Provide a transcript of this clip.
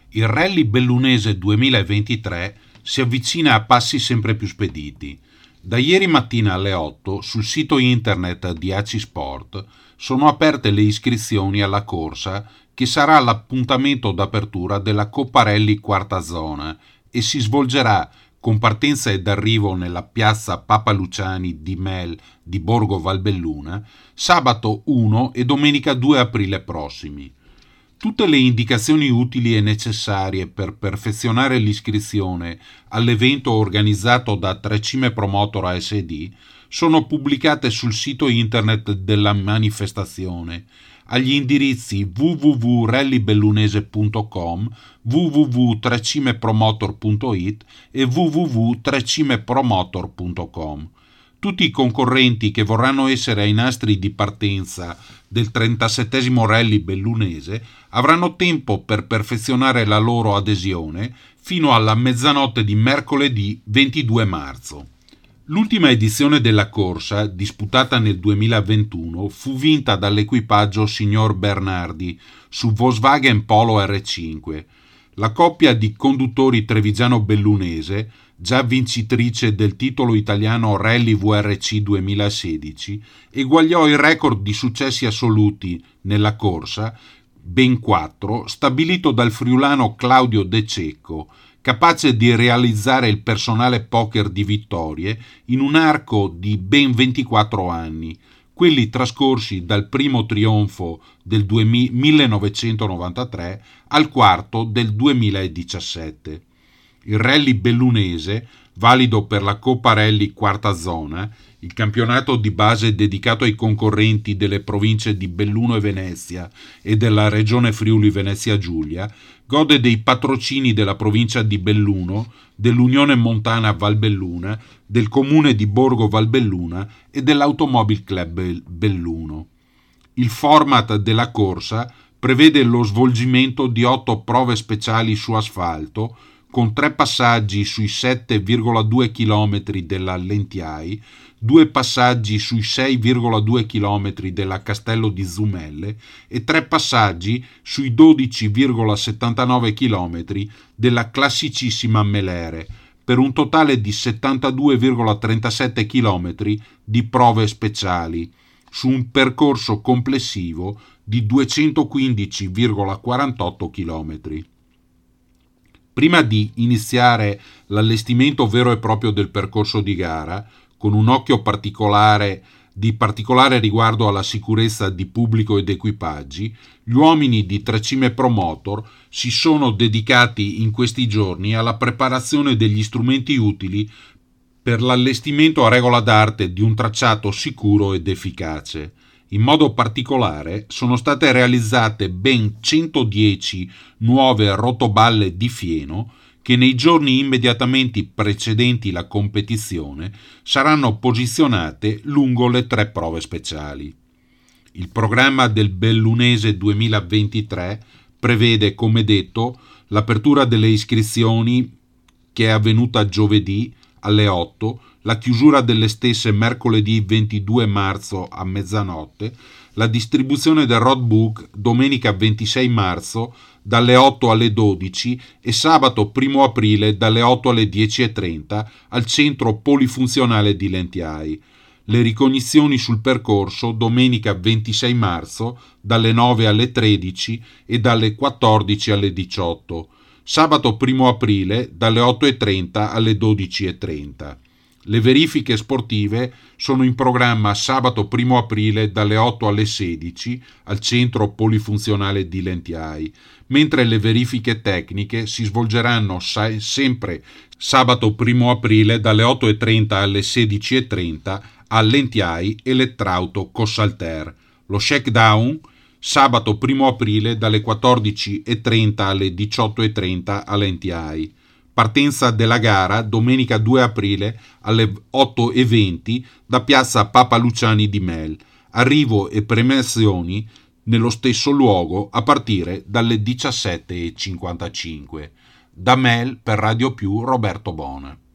Il Rally Bellunese 2023 si avvicina a passi sempre più spediti. Da ieri mattina alle 8 sul sito internet di AC Sport sono aperte le iscrizioni alla corsa che sarà l'appuntamento d'apertura della Coppa Rally Quarta Zona e si svolgerà con partenza ed arrivo nella piazza Papa Luciani di Mel di Borgo Valbelluna sabato 1 e domenica 2 aprile prossimi. Tutte le indicazioni utili e necessarie per perfezionare l'iscrizione all'evento organizzato da Trecime Promotor ASD sono pubblicate sul sito internet della manifestazione agli indirizzi www.rallybellunese.com, www.trecimepromotor.it e www.trecimepromotor.com. Tutti i concorrenti che vorranno essere ai nastri di partenza del 37° Rally Bellunese avranno tempo per perfezionare la loro adesione fino alla mezzanotte di mercoledì 22 marzo. L'ultima edizione della corsa, disputata nel 2021, fu vinta dall'equipaggio Signor Bernardi su Volkswagen Polo R5. La coppia di conduttori trevigiano-bellunese, già vincitrice del titolo italiano Rally VRC 2016, eguagliò il record di successi assoluti nella corsa, ben 4, stabilito dal friulano Claudio De Cecco, capace di realizzare il personale poker di vittorie in un arco di ben 24 anni, quelli trascorsi dal primo trionfo del 1993 al quarto del 2017. Il Rally Bellunese, valido per la Coppa Rally Quarta Zona, il campionato di base dedicato ai concorrenti delle province di Belluno e Venezia e della regione Friuli Venezia Giulia, gode dei patrocini della provincia di Belluno, dell'Unione Montana Valbelluna, del comune di Borgo Valbelluna e dell'Automobile Club Belluno. Il format della corsa prevede lo svolgimento di 8 prove speciali su asfalto, con 3 passaggi sui 7,2 km della Lentiai, 2 passaggi sui 6,2 km della Castello di Zumelle e 3 passaggi sui 12,79 km della classicissima Melere, per un totale di 72,37 km di prove speciali, su un percorso complessivo di 215,48 km. Prima di iniziare l'allestimento vero e proprio del percorso di gara, con un occhio particolare riguardo alla sicurezza di pubblico ed equipaggi, gli uomini di Trecime Promotor si sono dedicati in questi giorni alla preparazione degli strumenti utili per l'allestimento a regola d'arte di un tracciato sicuro ed efficace. In modo particolare sono state realizzate ben 110 nuove rotoballe di fieno che nei giorni immediatamente precedenti la competizione saranno posizionate lungo le 3 prove speciali. Il programma del Bellunese 2023 prevede, come detto, l'apertura delle iscrizioni che è avvenuta giovedì alle 8, la chiusura delle stesse mercoledì 22 marzo a mezzanotte, la distribuzione del roadbook domenica 26 marzo dalle 8 alle 12 e sabato 1 aprile dalle 8 alle 10:30 al centro polifunzionale di Lentiai. Le ricognizioni sul percorso domenica 26 marzo dalle 9 alle 13 e dalle 14 alle 18. Sabato 1 aprile dalle 8:30 alle 12:30. Le verifiche sportive sono in programma sabato 1 aprile dalle 8 alle 16 al centro polifunzionale di Lentiai, mentre le verifiche tecniche si svolgeranno sempre sabato 1 aprile dalle 8:30 alle 16:30 a Lentiai Elettrauto Cossalter. Lo shakedown sabato 1 aprile dalle 14:30 alle 18:30 a Lentiai. Partenza della gara domenica 2 aprile alle 8:20 da piazza Papa Luciani di Mel. Arrivo e premiazioni nello stesso luogo a partire dalle 17:55. Da Mel per Radio Più Roberto Bona.